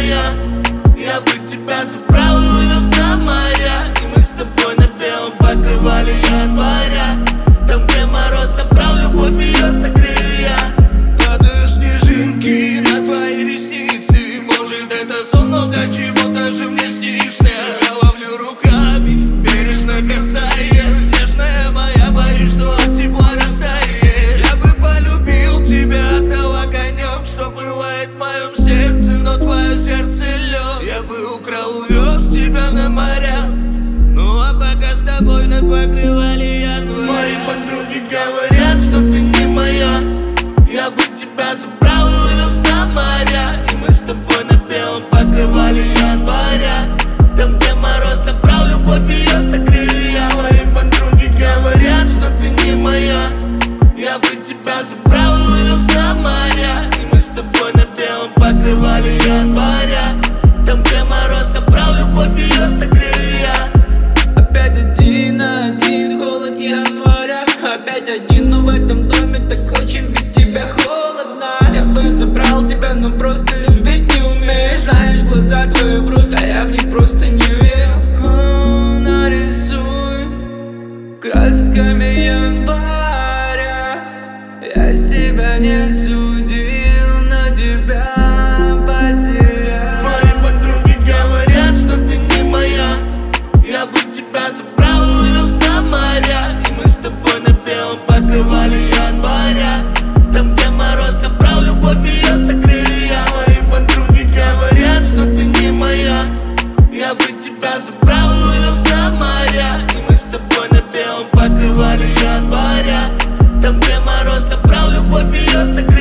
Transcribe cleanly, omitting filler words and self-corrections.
моя, я бы тебя забрал и вывез на моря. И мы с тобой на белом покрывале января. Там, где мороз собрал любовь, ее согрею я. Падают снежинки на твои ресницы. Может, это сон, но до чего-то же мне снишься. Я ловлю руками, бережно касаясь. Снежная моя, боюсь, что от тепла растает. Я бы полюбил тебя, отдал огонек, что пылает в моем сердце, но твое сердце лед. Я бы украл, увез тебя на моря. Ну а пока с тобой на покрывале января. Мои подруги говорят, что ты не моя, я бы тебя забрал и вывез на моря. И мы с тобой на белом покрывале января. Там, где мороз собрал любовь, ее согрею я. Мои подруги говорят, что ты не моя, я бы тебя забрал и вывез на моря. И мы с тобой на белом покрывале января. Там, где мороз собрал любовь, ее согрею я. Опять один на один, холод января. Опять один, но в этом доме так очень без тебя холодно. Я бы забрал тебя, но просто любить не умеешь. Знаешь, глаза твои врут, а я в них просто не верю. Нарисуй красками января. Я себя не судил, но тебя потерял. Мои подруги говорят, что ты не моя, я бы тебя забрал и вывез на моря. И мы с тобой на белом покрывале января. Там, где мороз собрал любовь, ее согрею я. Мои подруги говорят, что ты не моя, я бы тебя забрал и вывез на моря. И мы с тобой на белом покрывале января. Там, где мороз собрал любовь, ее согрею.